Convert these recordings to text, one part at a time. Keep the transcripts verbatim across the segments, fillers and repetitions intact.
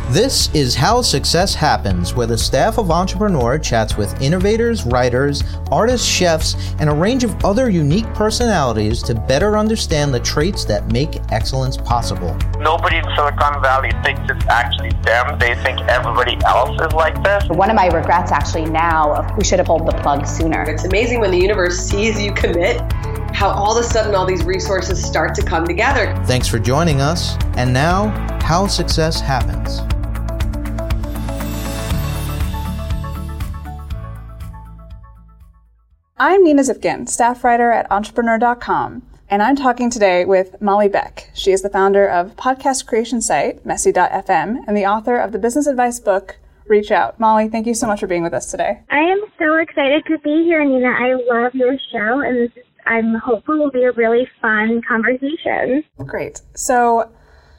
This is How Success Happens, where the staff of Entrepreneur chats with innovators, writers, artists, chefs, and a range of other unique personalities to better understand the traits that make excellence possible. Nobody in Silicon Valley thinks it's actually them. They think everybody else is like this. One of my regrets actually now, we should have pulled the plug sooner. It's amazing when the universe sees you commit, how all of a sudden all these resources start to come together. Thanks for joining us. And now, How Success Happens. I'm Nina Zipkin, staff writer at entrepreneur dot com, and I'm talking today with Molly Beck. She is the founder of podcast creation site, messy dot f m, and the author of the business advice book, Reach Out. Molly, thank you so much for being with us today. I am so excited to be here, Nina. I love your show, and this is, I'm hopeful will be a really fun conversation. Great. So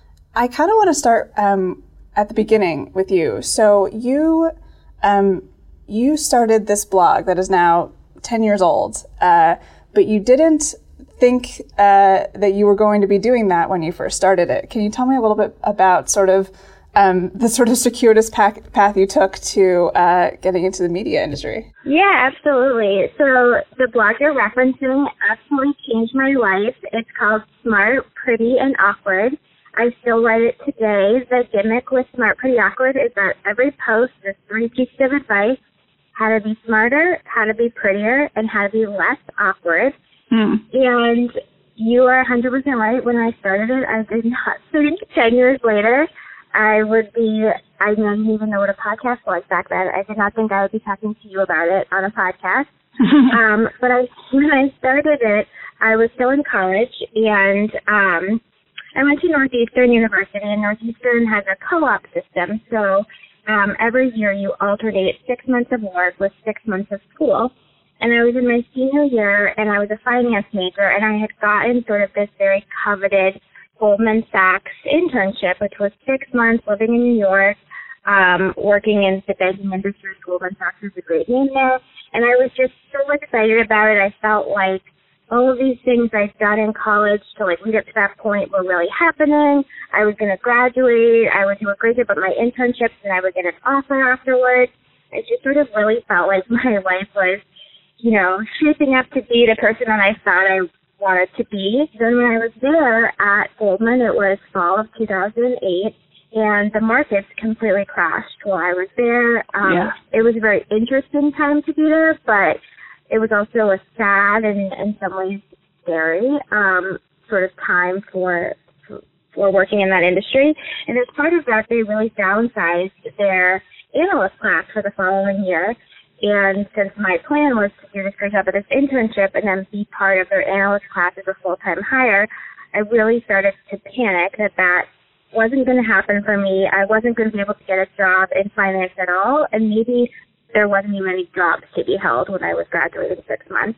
I kind of want to start um, at the beginning with you. So you um, you started this blog that is now ten years old, uh, but you didn't think uh, that you were going to be doing that when you first started it. Can you tell me a little bit about sort of um, the sort of circuitous path, path you took to uh, getting into the media industry? Yeah, absolutely. So the blog you're referencing absolutely changed my life. It's called Smart, Pretty, and Awkward. I still write it today. The gimmick with Smart, Pretty, Awkward is that every post is three pieces of advice: how to be smarter, how to be prettier, and how to be less awkward. Mm. And you are one hundred percent right. When I started it, I did not think ten years later I would be, I didn't even know what a podcast was back then. I did not think I would be talking to you about it on a podcast. um, but I, when I started it, I was still in college, and um, I went to Northeastern University, and Northeastern has a co-op system. So Um, every year you alternate six months of work with six months of school. And I was in my senior year, and I was a finance major, and I had gotten sort of this very coveted Goldman Sachs internship, which was six months living in New York, um, working in the banking industry. Goldman Sachs is a great name there. And I was just so excited about it. I felt like all of these things I'd done in college to like lead up to that point were really happening. I was going to graduate. I would do a great job at my internships, and I would get an offer afterwards. I just sort of really felt like my life was, you know, shaping up to be the person that I thought I wanted to be. Then when I was there at Goldman, it was fall of two thousand eight, and the markets completely crashed while I was there. Um, yeah. It was a very interesting time to be there, but it was also a sad and in some ways scary um, sort of time for for working in that industry. And as part of that, they really downsized their analyst class for the following year. And since my plan was to do this great job at this internship and then be part of their analyst class as a full-time hire, I really started to panic that that wasn't going to happen for me. I wasn't going to be able to get a job in finance at all, and maybe there wasn't even any jobs to be held when I was graduating six months.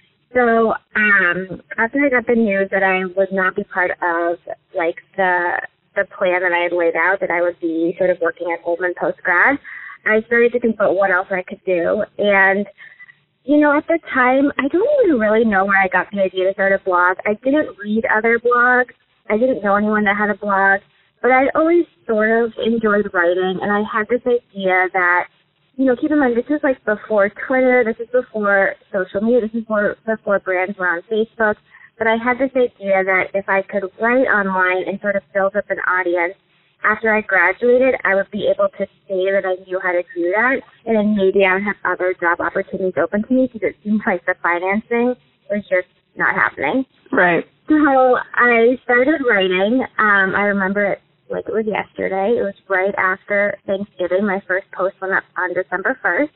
So um, after I got the news that I would not be part of like the the plan that I had laid out, that I would be sort of working at Goldman post-grad, I started to think about what else I could do. And, you know, at the time, I don't even really know where I got the idea to start a blog. I didn't read other blogs. I didn't know anyone that had a blog. But I always sort of enjoyed writing, and I had this idea that, you know, keep in mind, this is like before Twitter, this is before social media, this is before, before brands were on Facebook, but I had this idea that if I could write online and sort of build up an audience, after I graduated, I would be able to say that I knew how to do that, and then maybe I would have other job opportunities open to me, because it seemed like the financing was just not happening. Right. So I started writing. Um, I remember it like it was yesterday. It was right after Thanksgiving. My first post went up on December first.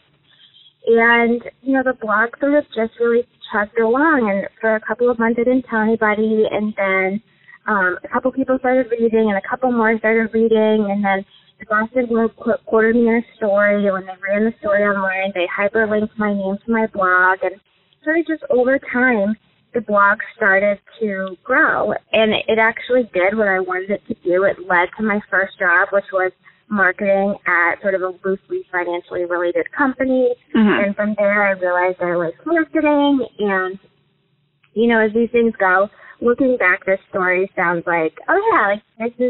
And, you know, the blog sort of just really chugged along. And for a couple of months, I didn't tell anybody. And then um, a couple people started reading, and a couple more started reading. And then the Boston Globe quoted me in a story. And when they ran the story online, they hyperlinked my name to my blog. And sort of just over time, the blog started to grow, and it actually did what I wanted it to do. It led to my first job, which was marketing at sort of a loosely financially related company. Mm-hmm. And from there, I realized I was marketing. And, you know, as these things go, looking back, this story sounds like, oh, yeah, like this is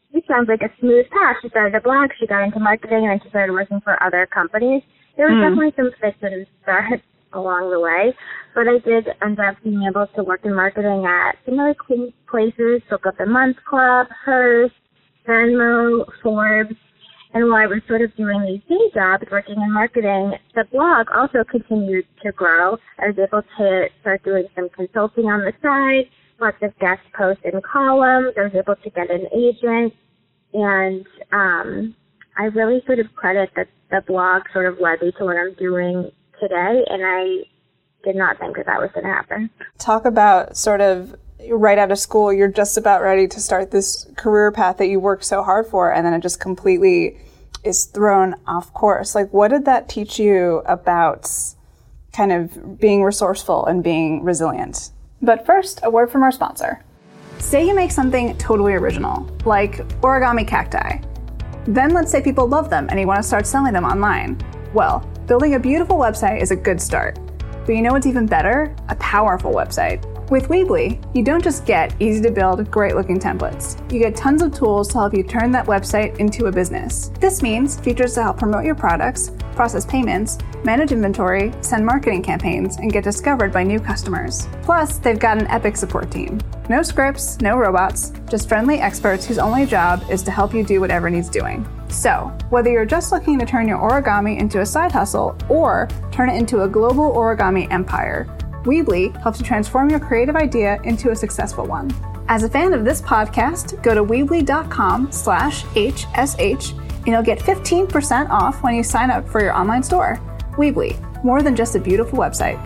it sounds like a smooth path. She started a blog, she got into marketing, and then she started working for other companies. There was mm. definitely some fits and starts along the way, but I did end up being able to work in marketing at some really cool places, Soak Up the Month Club, Hearst, Venmo, Forbes, and while I was sort of doing these day jobs, working in marketing, the blog also continued to grow. I was able to start doing some consulting on the side, lots of guest posts and columns. I was able to get an agent, and um, I really sort of credit that the blog sort of led me to what I'm doing today, and I did not think that that was going to happen. Talk about sort of right out of school, you're just about ready to start this career path that you worked so hard for, and then it just completely is thrown off course. Like, what did that teach you about kind of being resourceful and being resilient? But first, a word from our sponsor. Say you make something totally original, like origami cacti. Then let's say people love them and you want to start selling them online. Well, building a beautiful website is a good start. But you know what's even better? A powerful website. With Weebly, you don't just get easy-to-build, great-looking templates. You get tons of tools to help you turn that website into a business. This means features to help promote your products, process payments, manage inventory, send marketing campaigns, and get discovered by new customers. Plus, they've got an epic support team. No scripts, no robots, just friendly experts whose only job is to help you do whatever needs doing. So, whether you're just looking to turn your origami into a side hustle or turn it into a global origami empire, Weebly helps you transform your creative idea into a successful one. As a fan of this podcast, go to Weebly.com slash HSH and you'll get fifteen percent off when you sign up for your online store. Weebly, more than just a beautiful website.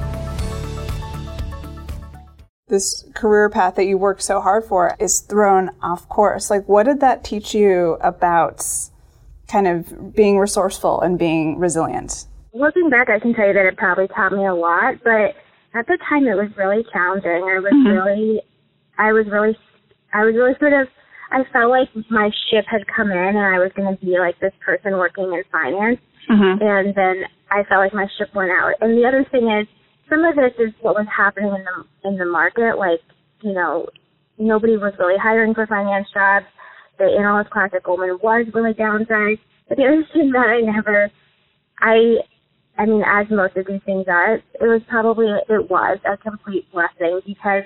This career path that you worked so hard for is thrown off course. Like, what did that teach you about kind of being resourceful and being resilient? Looking back, I can tell you that it probably taught me a lot, but at the time it was really challenging. I was mm-hmm. really, I was really, I was really sort of, I felt like my ship had come in and I was going to be like this person working in finance. Mm-hmm. And then I felt like my ship went out. And the other thing is, some of this is what was happening in the in the market. Like, you know, nobody was really hiring for finance jobs. The analyst class at Goldman was really downsized. But the other thing that I never, I, I mean, as most of these things are, it was probably, it was a complete blessing because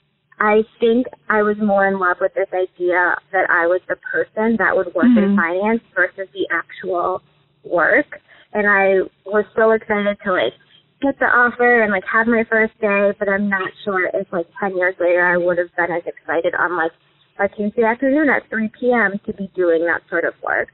I think I was more in love with this idea that I was the person that would work mm-hmm. in finance versus the actual work. And I was so excited to, like, get the offer and, like, have my first day, but I'm not sure if, like, ten years later I would have been as excited on, like, a Tuesday afternoon at three p.m. to be doing that sort of work.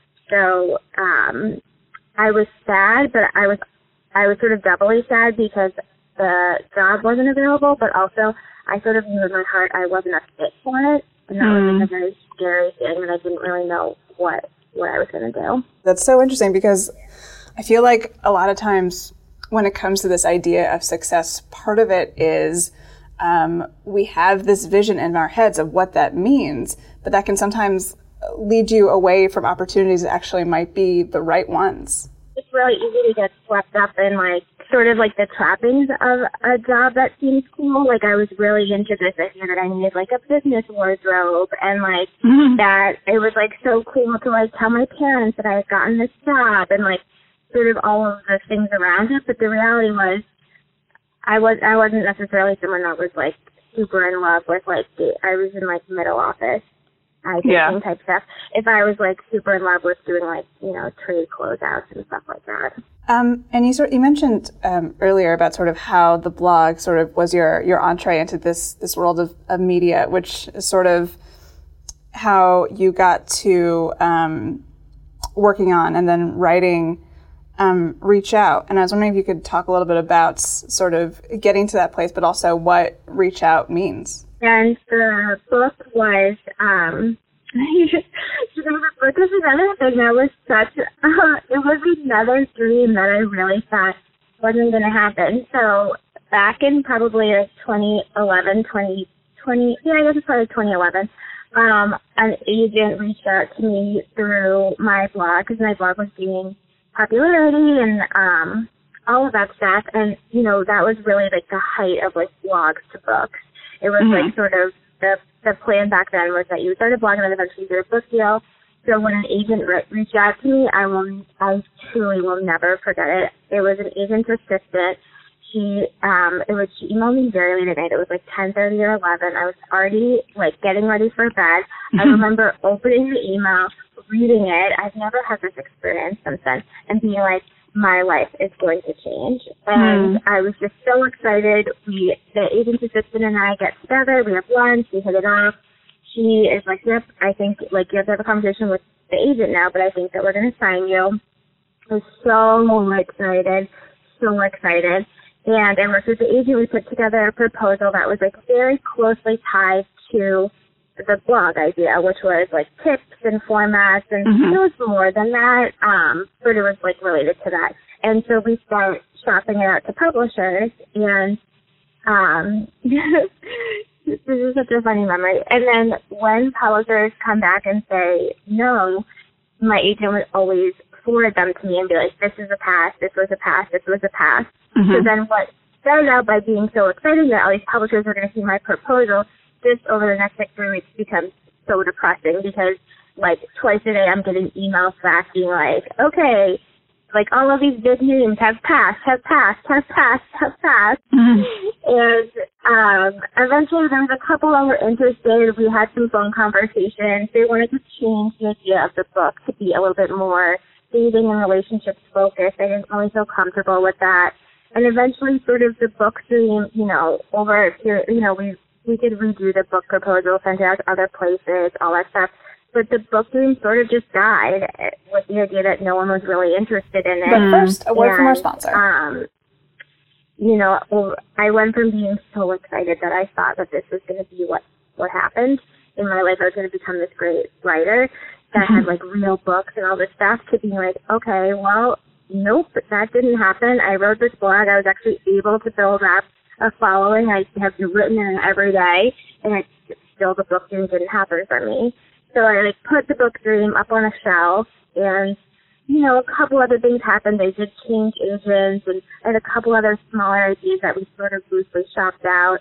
So um, I was sad, but I was I was sort of doubly sad because the job wasn't available, but also I sort of knew in my heart I wasn't a fit for it, and that mm. was like a very scary thing, and I didn't really know what, what I was going to do. That's so interesting because I feel like a lot of times when it comes to this idea of success, part of it is um, we have this vision in our heads of what that means, but that can sometimes lead you away from opportunities that actually might be the right ones. It's really easy to get swept up in, like, sort of like the trappings of a job that seems cool. Like, I was really into this idea that I needed, like, a business wardrobe and, like, mm-hmm. that it was, like, so cool to, like, tell my parents that I had gotten this job and, like, sort of all of the things around it. But the reality was I, was, I wasn't necessarily someone that was, like, super in love with, like, the, I was in, like, middle office. I think yeah. type stuff. If I was like super in love with doing like, you know, trade closeouts and stuff like that. Um, and you sort you mentioned um, earlier about sort of how the blog sort of was your, your entree into this this world of, of media, which is sort of how you got to um, working on and then writing um, Reach Out. And I was wondering if you could talk a little bit about sort of getting to that place, but also what Reach Out means. And the book was, um, the book was another thing that was such, uh, it was another dream that I really thought wasn't going to happen. So back in probably like twenty eleven, twenty twenty, yeah, I guess it's probably twenty eleven, um, an agent reached out to me through my blog because my blog was gaining popularity and um, all of that stuff. And, you know, that was really like the height of like blogs to books. It was mm-hmm. like sort of the the plan back then was that you would start a blog and then eventually get a book deal. So when an agent re- reached out to me, I will, I truly will never forget it. It was an agent's assistant. She, um, it was, she emailed me very late at night. It was like ten thirty or eleven. I was already like getting ready for bed. I remember opening the email, reading it. I've never had this experience since then, and being like, my life is going to change. And mm. I was just so excited. We, the agent's assistant and I get together. We have lunch. We hit it off. She is like, yep, I think, like, you have to have a conversation with the agent now, but I think that we're going to sign you. I was so excited, so excited. And I worked with the agent. We put together a proposal that was, like, very closely tied to the blog idea, which was, like, tips and formats, and mm-hmm. it was more than that, um, but it was, like, related to that. And so we start shopping it out to publishers, and um, this is such a funny memory. And then when publishers come back and say no, my agent would always forward them to me and be like, this is a pass, this was a pass, this was a pass. Mm-hmm. So then what started out by being so exciting that all these publishers were going to see my proposal, this over the next like three weeks becomes so depressing because like twice a day I'm getting emails back being like, okay, like all of these big names have passed, have passed, have passed, have passed. Mm-hmm. And um, eventually there was a couple that were interested. We had some phone conversations. They wanted to change the idea of the book to be a little bit more dating and relationships focused. I didn't really feel comfortable with that. And eventually sort of the book dream, you know, over here, you know, we we did redo the book proposal, sent it out to other places, all that stuff. But the book dream sort of just died with the idea that no one was really interested in it. But first, a word and, from our sponsor. Um, you know, I went from being so excited that I thought that this was going to be what, what happened in my life. I was going to become this great writer that mm-hmm. had, like, real books and all this stuff to being like, okay, well, nope, that didn't happen. I wrote this blog. I was actually able to build up a following. I have written in every day, and it, still the book dream didn't happen for me. So I like put the book dream up on a shelf, and you know a couple other things happened. They did change agents, and, and a couple other smaller ideas that we sort of loosely shopped out.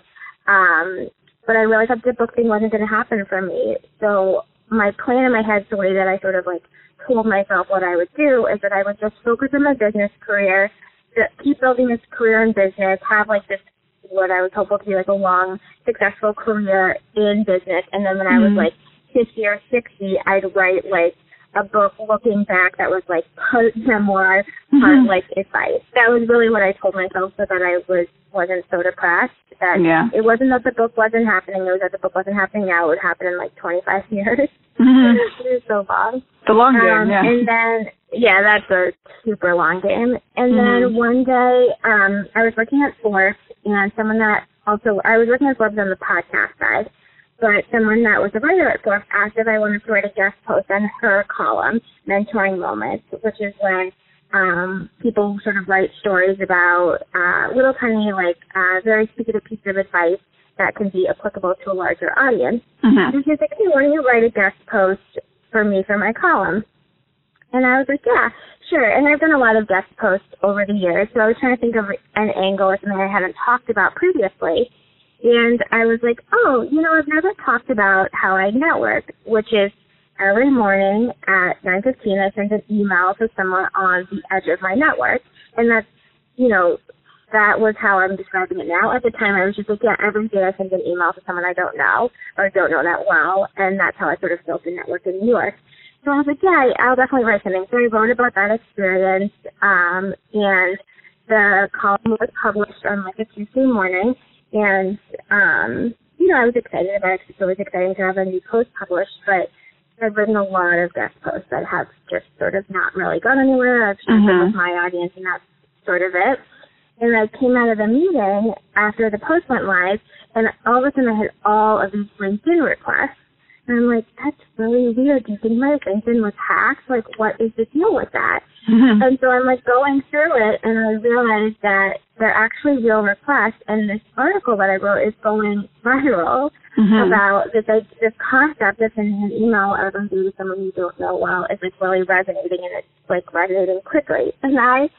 Um, but I realized that the book thing wasn't going to happen for me. So my plan in my head, the way that I sort of like told myself what I would do, is that I would just focus on my business career, keep building this career in business, have like this what I was hopeful to be like a long, successful career in business, and then when mm-hmm. I was like fifty or sixty, I'd write like a book looking back that was like part memoir, part mm-hmm. like advice. That was really what I told myself so that I was, wasn't so depressed. That yeah. It wasn't that the book wasn't happening, it was that the book wasn't happening now. It would happen in like twenty-five years. Mm-hmm. It was so long. The long game, um, yeah. And then, yeah, that's a super long game. And mm-hmm. then one day, um, I was working at Forbes, and someone that also, I was working at Forbes on the podcast side, but someone that was a writer at Forbes asked if I wanted to write a guest post on her column, Mentoring Moments, which is when um, people sort of write stories about uh, little tiny, like, uh, very specific pieces of advice that can be applicable to a larger audience. Mm-hmm. And she was like, hey, why don't you write a guest post for me for my column? And I was like, yeah, sure. And I've done a lot of guest posts over the years, so I was trying to think of an angle or something I hadn't talked about previously. And I was like, oh, you know, I've never talked about how I network, which is every morning at nine fifteen, I send an email to someone on the edge of my network. And that's, you know, that was how I'm describing it now. At the time, I was just like, yeah, every day I send an email to someone I don't know or don't know that well. And that's how I sort of built a network in New York. So I was like, yeah, I'll definitely write something. So I wrote about that experience, um, and the column was published on like a Tuesday morning. And, um, you know, I was excited about it. It's always exciting to have a new post published, but I've written a lot of guest posts that have just sort of not really gone anywhere. I've shared them with my audience, and that's sort of it. And I came out of the meeting after the post went live, and all of a sudden I had all of these LinkedIn requests. And I'm like, that's really weird. Do you think my LinkedIn was hacked? Like, what is the deal with that? Mm-hmm. And so I'm, like, going through it, and I realized that they're actually real requests, and this article that I wrote is going viral mm-hmm. about this like, this concept of sending an email or something to someone you don't know well is, like, really resonating, and it's, like, resonating quickly. And I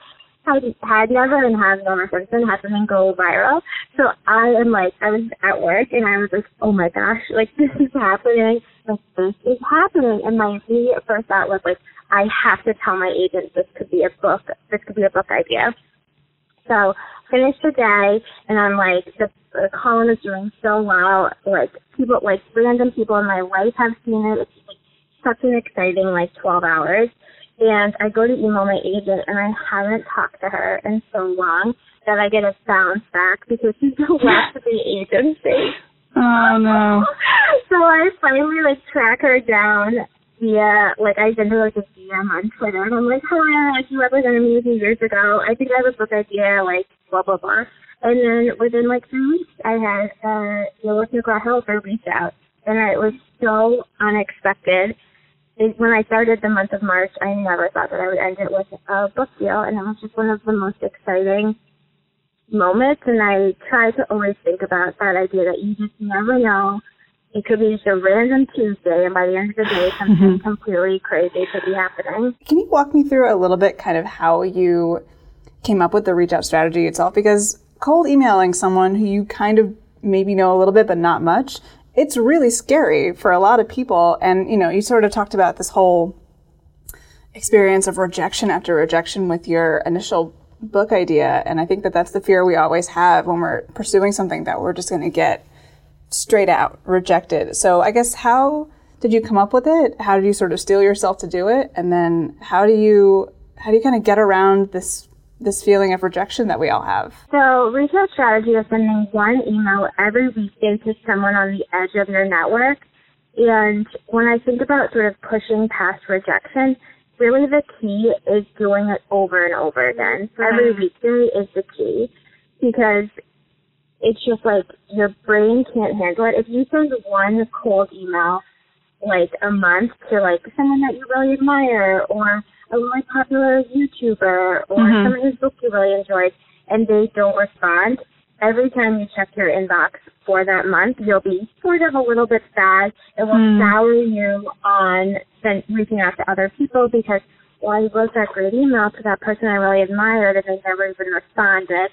had, had never and have never since then had something go viral. So I am like, I was at work and I was like, oh my gosh, like this is happening. Like this is happening. And my immediate first thought was like, I have to tell my agent this could be a book. This could be a book idea. So finished the day and I'm like, the, the column is doing so well. Like people, like random people in my life have seen it. It's like such an exciting like twelve hours. And I go to email my agent, and I haven't talked to her in so long that I get a bounce back because she's left the agency. Oh, no. So I finally, like, track her down via, like, I sent her, like, a D M on Twitter, and I'm like, hi, like, you represented me a few years ago. I think I have a book idea, like, blah, blah, blah. And then within, like, three weeks, I had uh, Lois McGraw-Hill reach out, and it was so unexpected. When I started the month of March, I never thought that I would end it with a book deal, and it was just one of the most exciting moments, and I try to always think about that idea that you just never know. It could be just a random Tuesday, and by the end of the day, something completely crazy could be happening. Can you walk me through a little bit kind of how you came up with the reach-out strategy itself? Because cold emailing someone who you kind of maybe know a little bit but not much, it's really scary for a lot of people. And, you know, you sort of talked about this whole experience of rejection after rejection with your initial book idea. And I think that that's the fear we always have when we're pursuing something, that we're just going to get straight out rejected. So I guess how did you come up with it? How did you sort of steel yourself to do it? And then how do you, how do you kind of get around this this feeling of rejection that we all have? So reach-out strategy is sending one email every weekday to someone on the edge of your network. And when I think about sort of pushing past rejection, really the key is doing it over and over again. So every weekday is the key, because it's just like your brain can't handle it. If you send one cold email like a month to like someone that you really admire, or a really popular YouTuber, or mm-hmm. someone whose book you really enjoyed, and they don't respond, every time you check your inbox for that month, you'll be sort of a little bit sad. It will mm. sour you on send, reaching out to other people, because, well, I wrote that great email to that person I really admired, and they never even responded.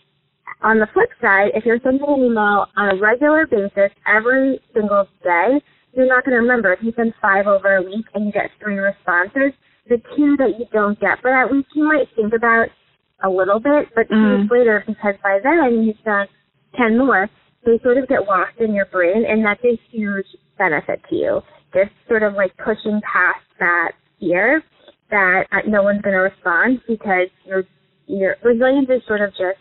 On the flip side, if you're sending an email on a regular basis every single day, you're not going to remember. If you send five over a week and you get three responses, the two that you don't get for that week, you might think about a little bit, but two mm. weeks later, because by then you've done ten more, they sort of get lost in your brain, and that's a huge benefit to you. Just sort of like pushing past that fear that no one's going to respond, because your your resilience is sort of just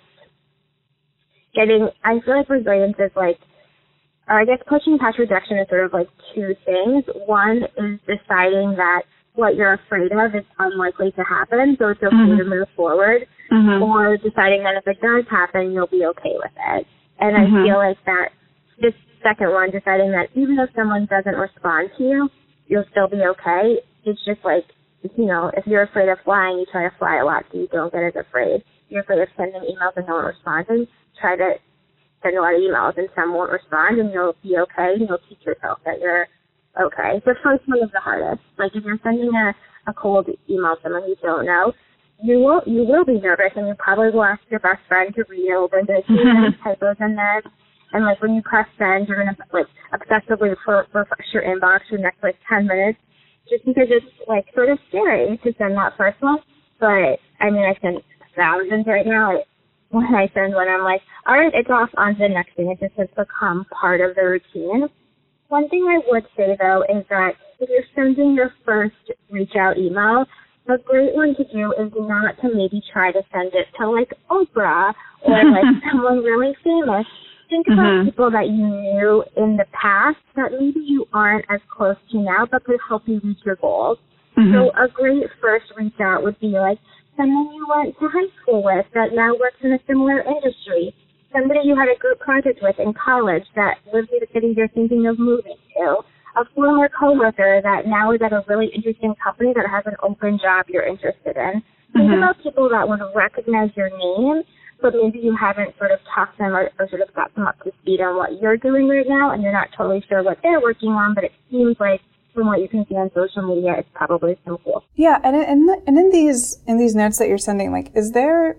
getting, I feel like resilience is like, or I guess pushing past rejection is sort of like two things. One is deciding that what you're afraid of is unlikely to happen, so it's okay mm-hmm. to move forward, mm-hmm. or deciding that if it does happen, you'll be okay with it. And mm-hmm. I feel like that this second one, deciding that even if someone doesn't respond to you, you'll still be okay. It's just like, you know, if you're afraid of flying, you try to fly a lot so you don't get as afraid. If you're afraid of sending emails and no one responding, try to send a lot of emails and some won't respond, and you'll be okay, and you'll teach yourself that you're okay. The first one is the hardest. Like if you're sending a, a cold email to someone you don't know, you will you will be nervous, and you probably will ask your best friend to read over the mm-hmm. typos in there. And like when you press send, you're gonna like obsessively refresh your inbox for the next like ten minutes, just because it's like sort of scary to send that first one. But I mean, I send thousands right now. When I send one, I'm like, all right, it's off on to the next thing. It just has become part of the routine. One thing I would say, though, is that if you're sending your first reach-out email, a great one to do is not to maybe try to send it to, like, Oprah or, like, someone really famous. Think about mm-hmm. people that you knew in the past that maybe you aren't as close to now, but could help you reach your goals. Mm-hmm. So a great first reach-out would be, like, someone you went to high school with that now works in a similar industry, somebody you had a group project with in college that lives in the city you're thinking of moving to, a former coworker that now is at a really interesting company that has an open job you're interested in. Think mm-hmm. about people that would recognize your name, but maybe you haven't sort of talked to them or, or sort of got them up to speed on what you're doing right now, and you're not totally sure what they're working on, but it seems like from what you can see on social media, it's probably so cool. Yeah, and in, and in these in these notes that you're sending, like, is there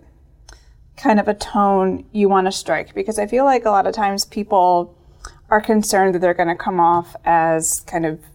kind of a tone you want to strike? Because I feel like a lot of times people are concerned that they're going to come off as kind of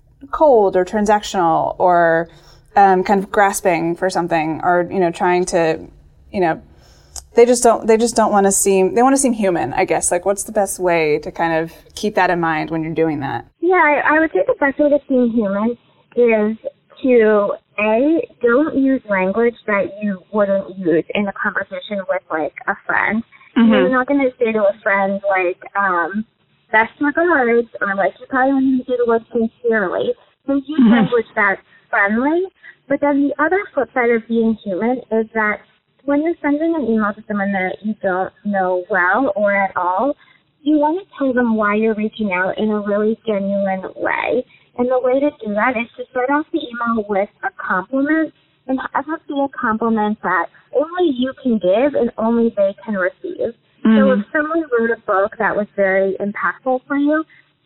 cold or transactional or um, kind of grasping for something, or, you know, trying to, you know, they just don't they just don't want to seem they want to seem human, I guess. Like, what's the best way to kind of keep that in mind when you're doing that? Yeah, I, I would say the best way to seem human is to, A, don't use language that you wouldn't use in a conversation with, like, a friend. Mm-hmm. You're not going to say to a friend, like, um, best regards, or, like, you probably wouldn't do the word sincerely. So use mm-hmm. language that's friendly. But then the other flip side of being human is that when you're sending an email to someone that you don't know well or at all, you want to tell them why you're reaching out in a really genuine way. And the way to do that is to start off the email with a compliment, and have it be a compliment that only you can give and only they can receive. Mm-hmm. So if someone wrote a book that was very impactful for you,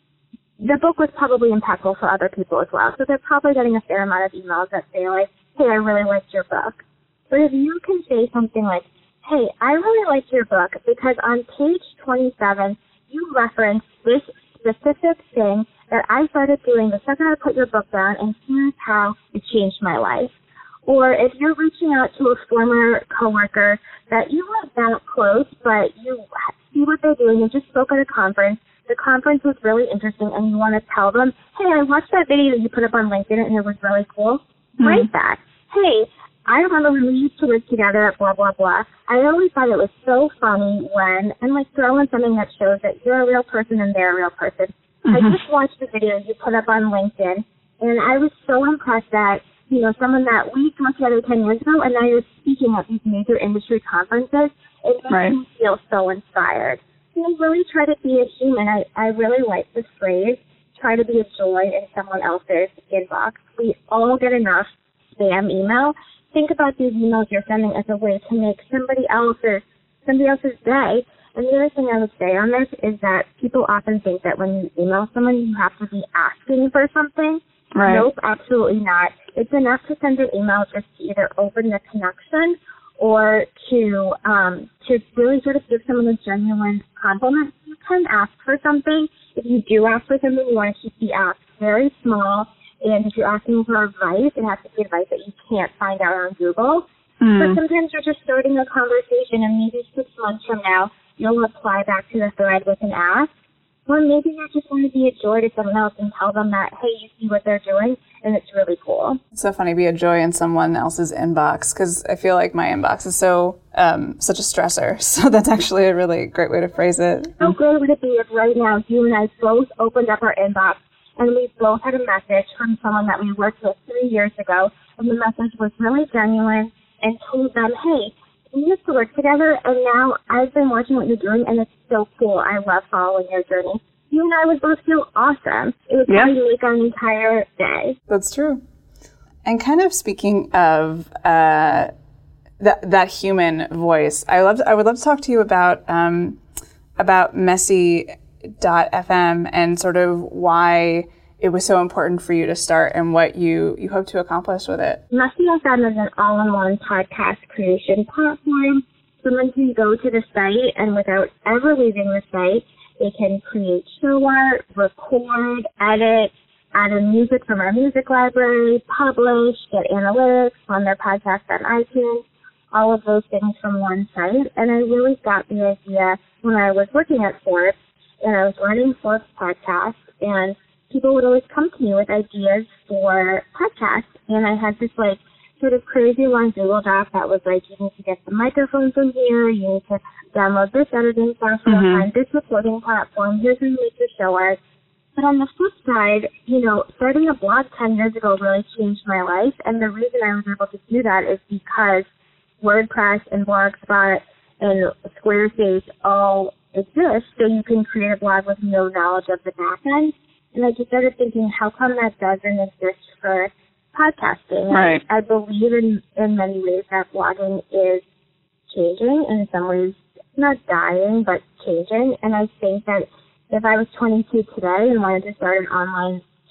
the book was probably impactful for other people as well. So they're probably getting a fair amount of emails that say, like, hey, I really liked your book. But if you can say something like, hey, I really liked your book because on page twenty-seven, you referenced this specific thing that I started doing the second I put your book down, and here's how it changed my life. Or if you're reaching out to a former coworker that you weren't that close, but you see what they're doing and just spoke at a conference, the conference was really interesting, and you want to tell them, hey, I watched that video that you put up on LinkedIn, and it was really cool. Mm-hmm. Write that. Hey, I remember when we used to work together at blah, blah, blah. I always thought it was so funny when, and like throw in something that shows that you're a real person and they're a real person. Mm-hmm. I just watched the video you put up on LinkedIn, and I was so impressed that, you know, someone that we worked together ten years ago, and now you're speaking at these major industry conferences. It makes right. me feel so inspired. You know, really try to be a human. I, I really like this phrase, try to be a joy in someone else's inbox. We all get enough spam email. Think about these emails you're sending as a way to make somebody else's somebody else's day. And the other thing I would say on this is that people often think that when you email someone, you have to be asking for something. Right. Nope, absolutely not. It's enough to send an email just to either open the connection or to um, to really sort of give someone a genuine compliment. You can ask for something. If you do ask for something, you want to keep the ask very small. And if you're asking for advice, it has to be advice that you can't find out on Google. Mm. But sometimes you're just starting a conversation, and maybe six months from now, you'll reply back to the thread with an ask. Or maybe you just want to be a joy to someone else and tell them that, hey, you see what they're doing, and it's really cool. It's so funny, be a joy in someone else's inbox, because I feel like my inbox is so um, such a stressor. So that's actually a really great way to phrase it. How great would it be if right now you and I both opened up our inbox and we both had a message from someone that we worked with three years ago, and the message was really genuine, and told them, hey, we used to work together, and now I've been watching what you're doing, and it's so cool. I love following your journey. You and I would both feel awesome. It would probably yeah. make our entire day. That's true. And kind of speaking of uh, that that human voice, I love. I would love to talk to you about um, about Messy dot f m and sort of why it was so important for you to start and what you, you hope to accomplish with it. Messy dot f m is an all-in-one podcast creation platform. Someone can go to the site, and without ever leaving the site, they can create show art, record, edit, add in music from our music library, publish, get analytics on their podcast on iTunes, all of those things from one site. And I really got the idea when I was working at Forbes, and I was running Forbes podcasts, and people would always come to me with ideas for podcasts. And I had this, like, sort of crazy long Google Doc that was like, you need to get the microphones in here, you need to download this editing software, mm-hmm. find this recording platform, here's how you make your show art. But on the flip side, you know, starting a blog ten years ago really changed my life. And the reason I was able to do that is because WordPress and Blogspot and Squarespace all exist, so you can create a blog with no knowledge of the back end. And I just started thinking, how come that doesn't exist for podcasting? Right. I, I believe in, in many ways that blogging is changing, and in some ways not dying, but changing. And I think that if I was twenty-two today and wanted to start an online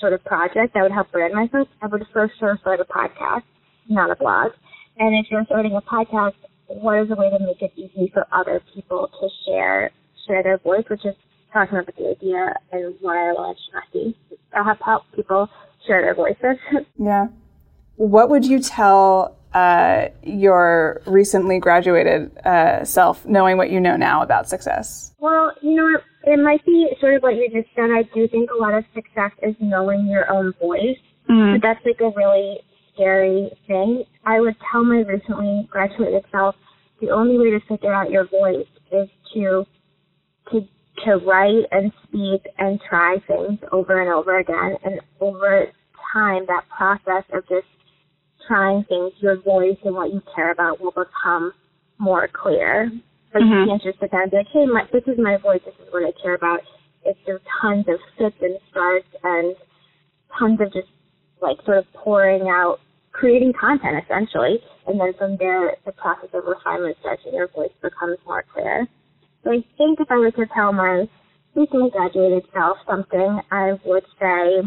sort of project that would help brand myself, I would first sort of start a podcast, not a blog. And if you're starting a podcast, what is a way to make it easy for other people to share share their voice, which is talking about the idea and why I launched Messy. I'll have help people share their voices. Yeah. What would you tell uh, your recently graduated uh, self, knowing what you know now about success? Well, you know, it might be sort of what you just said. I do think a lot of success is knowing your own voice. Mm-hmm. But that's like a really scary thing. I would tell my recently graduated self, the only way to figure out your voice is to to to write and speak and try things over and over again. And over time, that process of just trying things, your voice and what you care about will become more clear. Like mm-hmm. you can't just sit down and be like, hey, my, this is my voice, this is what I care about. It's there's tons of fits and starts and tons of just like sort of pouring out, creating content essentially. And then from there, the process of refinement starts and your voice becomes more clear. So I think if I were to tell my recently graduated self something, I would say,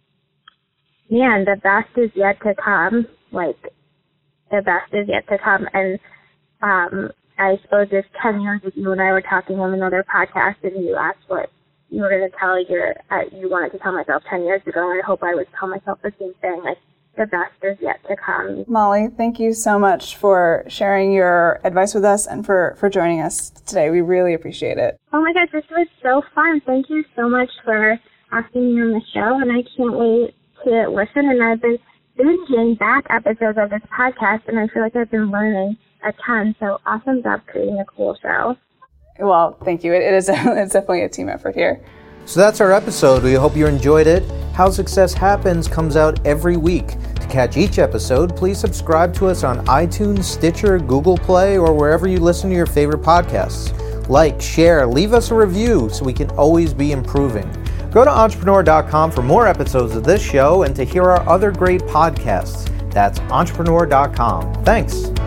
man, the best is yet to come. Like, the best is yet to come. And um, I suppose if ten years ago you and I were talking on another podcast and you asked what you were going to tell your, uh, you wanted to tell myself ten years ago, I hope I would tell myself the same thing. Like, the best is yet to come. Molly, thank you so much for sharing your advice with us and for, for joining us today. We really appreciate it. Oh my gosh, this was so fun. Thank you so much for asking me on the show, and I can't wait to listen. And I've been binging back episodes of this podcast, and I feel like I've been learning a ton. So awesome job creating a cool show. Well, thank you. It, it is a, it's definitely a team effort here. So that's our episode. We hope you enjoyed it. How Success Happens comes out every week. To catch each episode, please subscribe to us on iTunes, Stitcher, Google Play, or wherever you listen to your favorite podcasts. Like, share, leave us a review so we can always be improving. Go to entrepreneur dot com for more episodes of this show and to hear our other great podcasts. That's entrepreneur dot com. Thanks.